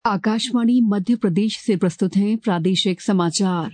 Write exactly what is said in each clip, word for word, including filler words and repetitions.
आकाशवाणी मध्य प्रदेश से प्रस्तुत हैं प्रादेशिक समाचार।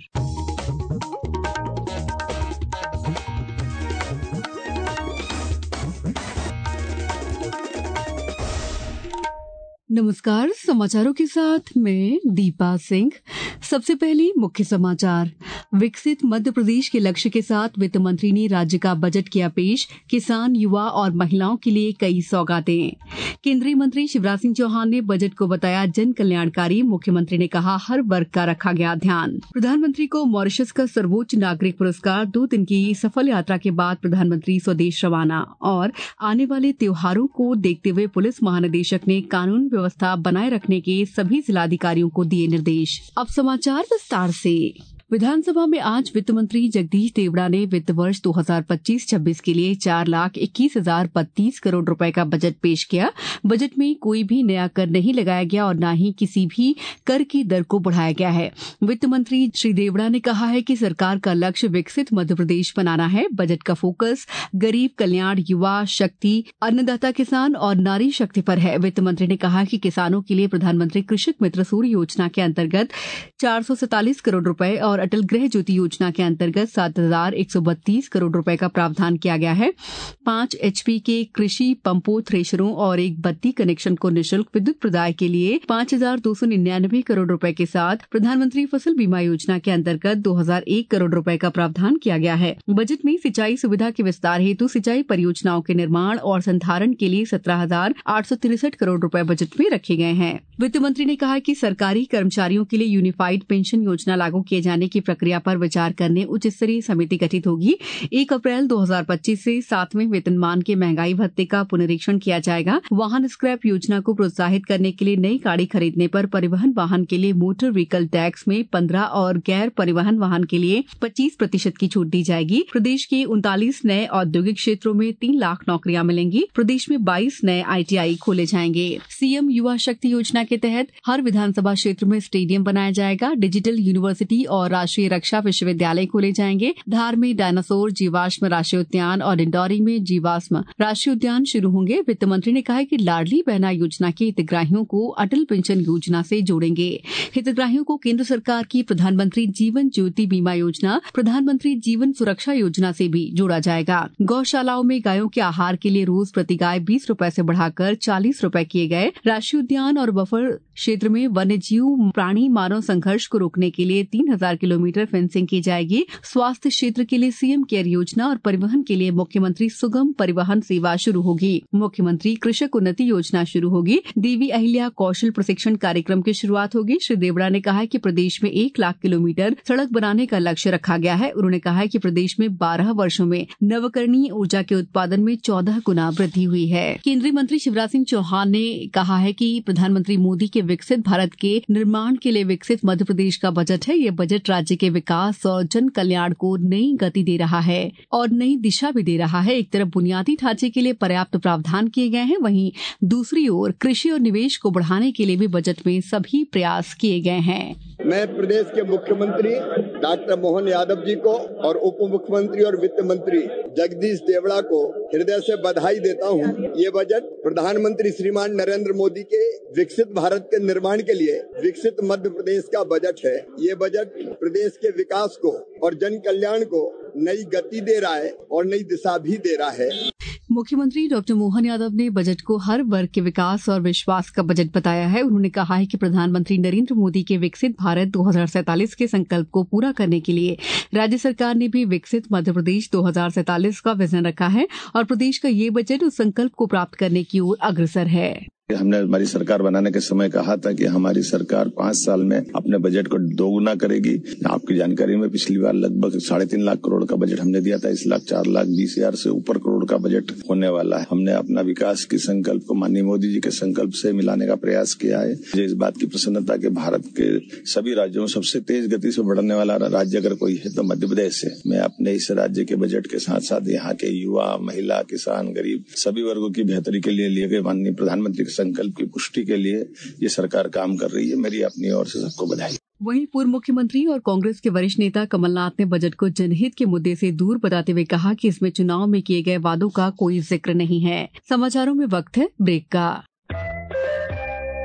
नमस्कार, समाचारों के साथ मैं दीपा सिंह। सबसे पहले मुख्य समाचार। विकसित मध्य प्रदेश के लक्ष्य के साथ वित्त मंत्री ने राज्य का बजट किया पेश। किसान, युवा और महिलाओं के लिए कई सौगातें। केंद्रीय मंत्री शिवराज सिंह चौहान ने बजट को बताया जन कल्याणकारी। मुख्यमंत्री ने कहा हर वर्ग का रखा गया ध्यान। प्रधानमंत्री को मॉरिशस का सर्वोच्च नागरिक पुरस्कार। दो दिन की सफल यात्रा के बाद प्रधानमंत्री स्वदेश रवाना। और आने वाले त्योहारों को देखते हुए पुलिस महानिदेशक ने कानून व्यवस्था बनाए रखने के सभी जिलाधिकारियों को दिए निर्देश। अब समाचार विस्तार से। विधानसभा में आज वित्त मंत्री जगदीश देवड़ा ने वित्त वर्ष दो हज़ार पच्चीस छब्बीस के लिए चार लाख इक्कीस हजार बत्तीस करोड़ रुपए का बजट पेश किया। बजट में कोई भी नया कर नहीं लगाया गया और न ही किसी भी कर की दर को बढ़ाया गया है। वित्त मंत्री श्री देवड़ा ने कहा है कि सरकार का लक्ष्य विकसित मध्य प्रदेश बनाना है। बजट का फोकस गरीब कल्याण, युवा शक्ति, अन्नदाता किसान और नारी शक्ति पर है। वित्त मंत्री ने कहा कि किसानों के लिए प्रधानमंत्री कृषक मित्र सूर्य योजना के अंतर्गत चार सौ सैंतालीस करोड़ रुपए और अटल गृह ज्योति योजना के अंतर्गत सात हजार एक सौ बत्तीस करोड़ रुपए का प्रावधान किया गया है। पांच एचपी के कृषि पंपों, थ्रेशरों और एक बत्ती कनेक्शन को निःशुल्क विद्युत प्रदाय के लिए पांच हजार दो सौ निन्यानवे करोड़ रुपए के साथ प्रधानमंत्री फसल बीमा योजना के अंतर्गत दो हजार एक करोड़ रुपए का प्रावधान किया गया है। बजट में सिंचाई सुविधा के विस्तार हेतु सिंचाई परियोजनाओं के निर्माण और संधारण के लिए सत्रह हजार आठ सौ तिरसठ करोड़ रुपए बजट में रखे गए हैं। वित्त मंत्री ने कहा कि सरकारी कर्मचारियों के लिए यूनिफाइड पेंशन योजना लागू किए जाने की प्रक्रिया पर विचार करने उच्च स्तरीय समिति गठित होगी। एक अप्रैल दो हज़ार पच्चीस से सातवें वेतनमान के महंगाई भत्ते का पुनरीक्षण किया जाएगा। वाहन स्क्रैप योजना को प्रोत्साहित करने के लिए नई गाड़ी खरीदने पर परिवहन वाहन के लिए मोटर व्हीकल टैक्स में पंद्रह और गैर परिवहन वाहन के लिए पच्चीस प्रतिशत की छूट दी जाएगी। प्रदेश के उनतालीस नए औद्योगिक क्षेत्रों में तीन लाख नौकरियां मिलेंगी। प्रदेश में बाईस नए आईटीआई खोले जाएंगे। सीएम युवा शक्ति योजना के तहत हर विधानसभा क्षेत्र में स्टेडियम बनाया जाएगा। डिजिटल यूनिवर्सिटी और राष्ट्रीय रक्षा विश्वविद्यालय खोले जाएंगे। धार में डायनासोर जीवाश्म राष्ट्रीय उद्यान और डिंडौरी में जीवाश्म राष्ट्रीय उद्यान शुरू होंगे। वित्त मंत्री ने कहा है कि लाडली बहना योजना के हितग्राहियों को अटल पेंशन योजना से जोड़ेंगे। हितग्राहियों को केंद्र सरकार की प्रधानमंत्री जीवन ज्योति बीमा योजना, प्रधानमंत्री जीवन सुरक्षा योजना से भी जोड़ा जाएगा। गौशालाओं में गायों के आहार के लिए रोज प्रति गाय बीस रूपये से बढ़ाकर चालीस रूपये किए गए। राष्ट्रीय उद्यान और बफर क्षेत्र में वन्य जीव प्राणी मानव संघर्ष को रोकने के लिए तीन हजार किलोमीटर फेंसिंग की जाएगी। स्वास्थ्य क्षेत्र के लिए सीएम केयर योजना और परिवहन के लिए मुख्यमंत्री सुगम परिवहन सेवा शुरू होगी। मुख्यमंत्री कृषक उन्नति योजना शुरू होगी। देवी अहिल्या कौशल प्रशिक्षण कार्यक्रम की शुरुआत होगी। श्री देवड़ा ने कहा है कि प्रदेश में एक लाख किलोमीटर सड़क बनाने का लक्ष्य रखा गया है। उन्होंने कहा है कि प्रदेश में बारह वर्षों में नवकरणीय ऊर्जा के उत्पादन में चौदह गुना वृद्धि हुई है। केंद्रीय मंत्री शिवराज सिंह चौहान ने कहा है कि प्रधानमंत्री मोदी के विकसित भारत के निर्माण के लिए विकसित मध्य प्रदेश का बजट है। ये बजट राज्य के विकास और जन कल्याण को नई गति दे रहा है और नई दिशा भी दे रहा है। एक तरफ बुनियादी ढांचे के लिए पर्याप्त प्रावधान किए गए हैं, वहीं दूसरी ओर कृषि और निवेश को बढ़ाने के लिए भी बजट में सभी प्रयास किए गए हैं। मैं प्रदेश के मुख्यमंत्री डॉक्टर मोहन यादव जी को और उप मुख्यमंत्री और वित्त मंत्री जगदीश देवड़ा को हृदय से बधाई देता हूं। ये बजट प्रधानमंत्री श्रीमान नरेंद्र मोदी के विकसित भारत के निर्माण के लिए विकसित मध्य प्रदेश का बजट है। ये बजट प्रदेश के विकास को और जन कल्याण को नई गति दे रहा है और नई दिशा भी दे रहा है। मुख्यमंत्री डॉक्टर मोहन यादव ने बजट को हर वर्ग के विकास और विश्वास का बजट बताया है। उन्होंने कहा है कि प्रधानमंत्री नरेंद्र मोदी के विकसित भारत दो हज़ार सैंतालीस के संकल्प को पूरा करने के लिए राज्य सरकार ने भी विकसित मध्य प्रदेश दो हज़ार सैंतालीस का विजन रखा है और प्रदेश का ये बजट उस संकल्प को प्राप्त करने की ओर अग्रसर है। हमने हमारी सरकार बनाने के समय कहा था कि हमारी सरकार पांच साल में अपने बजट को दोगुना करेगी। आपकी जानकारी में पिछली बार लगभग साढ़े तीन लाख करोड़ का बजट हमने दिया था। इस लाख चार लाख बीस हजार से ऊपर करोड़ का बजट होने वाला है। हमने अपना विकास के संकल्प को माननीय मोदी जी के संकल्प से मिलाने का प्रयास किया है। मुझे इस बात की प्रसन्नता कि भारत के सभी राज्यों में सबसे तेज गति से बढ़ने वाला राज्य अगर कोई है तो मध्य प्रदेश है। मैं अपने इस राज्य के बजट के साथ साथ यहाँ के युवा, महिला, किसान, गरीब सभी वर्गों की बेहतरी के लिए लिए गए माननीय प्रधानमंत्री संकल्प की पुष्टि के लिए ये सरकार काम कर रही है। मेरी अपनी ओर से सबको बधाई। वहीं पूर्व मुख्यमंत्री और कांग्रेस के वरिष्ठ नेता कमलनाथ ने बजट को जनहित के मुद्दे से दूर बताते हुए कहा कि इसमें चुनाव में किए गए वादों का कोई जिक्र नहीं है। समाचारों में वक्त है ब्रेक का।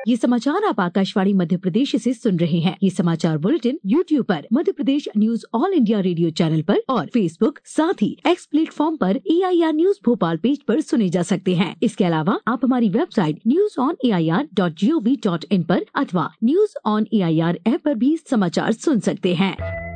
ये समाचार आप आकाशवाणी मध्य प्रदेश से सुन रहे हैं। ये समाचार बुलेटिन यूट्यूब पर, Madhya Pradesh news all India radio channel पर और फेसबुक, साथ ही एक्स प्लेटफॉर्म पर A I R news Bhopal page पर सुने जा सकते हैं। इसके अलावा आप हमारी website news on A I R dot G O V dot in पर अथवा news on A I R app पर भी समाचार सुन सकते हैं।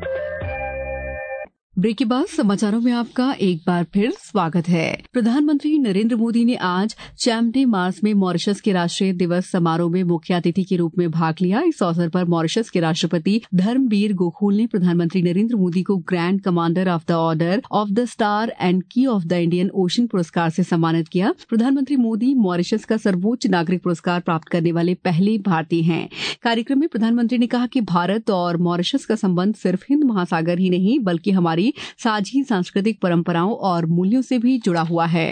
ब्रेक के बाद समाचारों में आपका एक बार फिर स्वागत है। प्रधानमंत्री नरेंद्र मोदी ने आज चैम्पटी मार्स में मॉरिशस के राष्ट्रीय दिवस समारोह में मुख्य अतिथि के रूप में भाग लिया। इस अवसर पर मॉरिशस के राष्ट्रपति धर्मबीर गोखुल ने प्रधानमंत्री नरेंद्र मोदी को grand commander of the order of the star and key of the Indian ocean पुरस्कार से सम्मानित किया। प्रधानमंत्री मोदी मॉरिशस का सर्वोच्च नागरिक पुरस्कार प्राप्त करने वाले पहले भारतीय हैं। कार्यक्रम में प्रधानमंत्री ने कहा कि भारत और मॉरिशस का संबंध सिर्फ हिंद महासागर ही नहीं बल्कि हमारी साझी सांस्कृतिक परंपराओं और मूल्यों से भी जुड़ा हुआ है।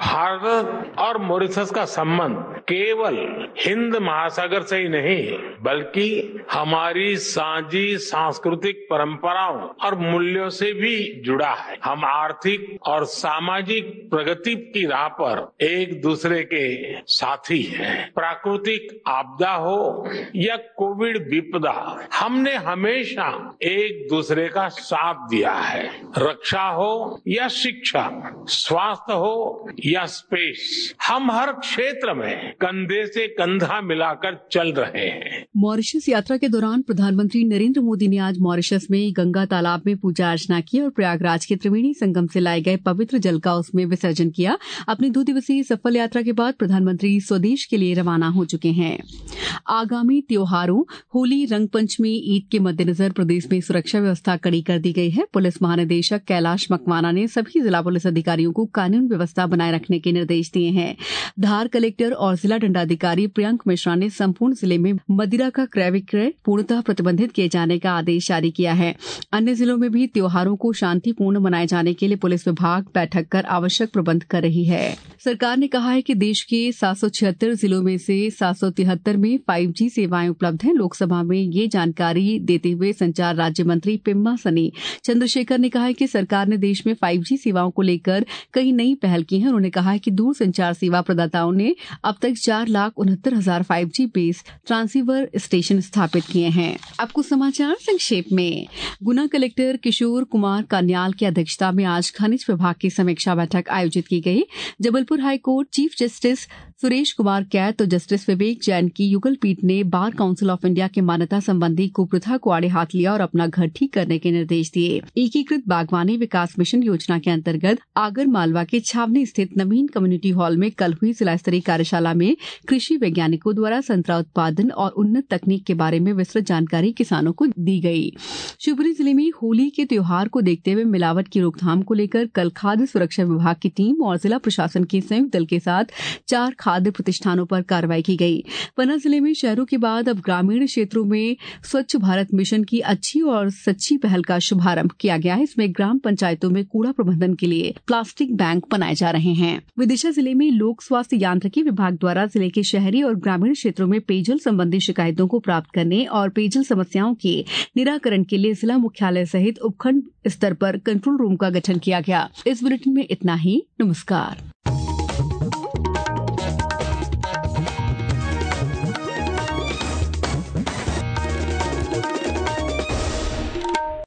भारत और मॉरिशस का संबंध केवल हिंद महासागर से ही नहीं बल्कि हमारी साझी सांस्कृतिक परंपराओं और मूल्यों से भी जुड़ा है। हम आर्थिक और सामाजिक प्रगति की राह पर एक दूसरे के साथी हैं। प्राकृतिक आपदा हो या कोविड विपदा, हमने हमेशा एक दूसरे का साथ दिया है। रक्षा हो या शिक्षा, स्वास्थ्य हो या स्पेस, हम हर क्षेत्र में कंधे से कंधा मिलाकर चल रहे हैं। मॉरिशस यात्रा के दौरान प्रधानमंत्री नरेंद्र मोदी ने आज मॉरिशस में गंगा तालाब में पूजा अर्चना की और प्रयागराज के त्रिवेणी संगम से लाए गए पवित्र जल का उसमें विसर्जन किया। अपनी दो दिवसीय सफल यात्रा के बाद प्रधानमंत्री स्वदेश के लिए रवाना हो चुके हैं। आगामी त्योहारों होली, रंगपंचमी, ईद के मद्देनजर प्रदेश में सुरक्षा व्यवस्था कड़ी कर दी गई है। पुलिस महानिदेशक कैलाश मकवाना ने सभी जिला पुलिस अधिकारियों को कानून व्यवस्था बनाए रखने के निर्देश दिए हैं। धार कलेक्टर और जिला दंडाधिकारी प्रियंक मिश्रा ने संपूर्ण जिले में मदिरा का क्रय विक्रय पूर्णतः प्रतिबंधित किए जाने का आदेश जारी किया है। अन्य जिलों में भी त्योहारों को शांतिपूर्ण मनाए जाने के लिए पुलिस विभाग बैठक कर आवश्यक प्रबंध कर रही है। सरकार ने कहा है कि देश के सात सौ छिहत्तर जिलों में से सात सौ तिहत्तर में फाइव जी सेवाएं उपलब्ध हैं। लोकसभा में ये जानकारी देते हुए संचार राज्य मंत्री पेम्मा सनी चंद्रशेखर ने कहा है कि सरकार ने देश में फाइव जी सेवाओं को लेकर कई नई पहल की है। उन्होंने कहा है कि दूर संचार सेवा प्रदाताओं ने अब तक चार लाख उनहत्तर हजार five G base transceiver station स्थापित किए हैं। अब कुछ समाचार संक्षेप में। गुना कलेक्टर किशोर कुमार कान्याल की अध्यक्षता में आज खनिज विभाग की समीक्षा बैठक आयोजित की गई। Jabalpur high court chief justice Suresh Kumar Kait और जस्टिस विवेक जैन की युगल पीठ ने बार काउंसिल ऑफ इंडिया के मान्यता संबंधी कुप्रथा को आड़े हाथ लिया और अपना घर ठीक करने के निर्देश दिए। एकीकृत बागवानी विकास मिशन योजना के अंतर्गत आगर मालवा के छावनी स्थित नवीन कम्युनिटी हॉल में कल हुई जिला स्तरीय कार्यशाला में कृषि वैज्ञानिकों द्वारा संतरा उत्पादन और उन्नत तकनीक के बारे में विस्तृत जानकारी किसानों को दी गई। शिवपुरी जिले में होली के त्योहार को देखते हुए मिलावट की रोकथाम को लेकर कल खाद्य सुरक्षा विभाग की टीम और जिला प्रशासन के संयुक्त दल के साथ चार खाद्य प्रतिष्ठानों पर कार्रवाई की गई। पन्ना जिले में शहरों के बाद अब ग्रामीण क्षेत्रों में स्वच्छ भारत मिशन की अच्छी और सच्ची पहल का शुभारंभ किया गया है। इसमें ग्राम पंचायतों में कूड़ा प्रबंधन के लिए प्लास्टिक बैंक बनाए जा रहे हैं। विदिशा जिले में लोक स्वास्थ्य यांत्रिकी विभाग द्वारा जिले के शहरी और ग्रामीण क्षेत्रों में पेयजल संबंधी शिकायतों को प्राप्त करने और पेयजल समस्याओं के निराकरण के लिए जिला मुख्यालय सहित उपखंड स्तर पर कंट्रोल रूम का गठन किया गया। इस बुलेटिन में इतना ही। नमस्कार।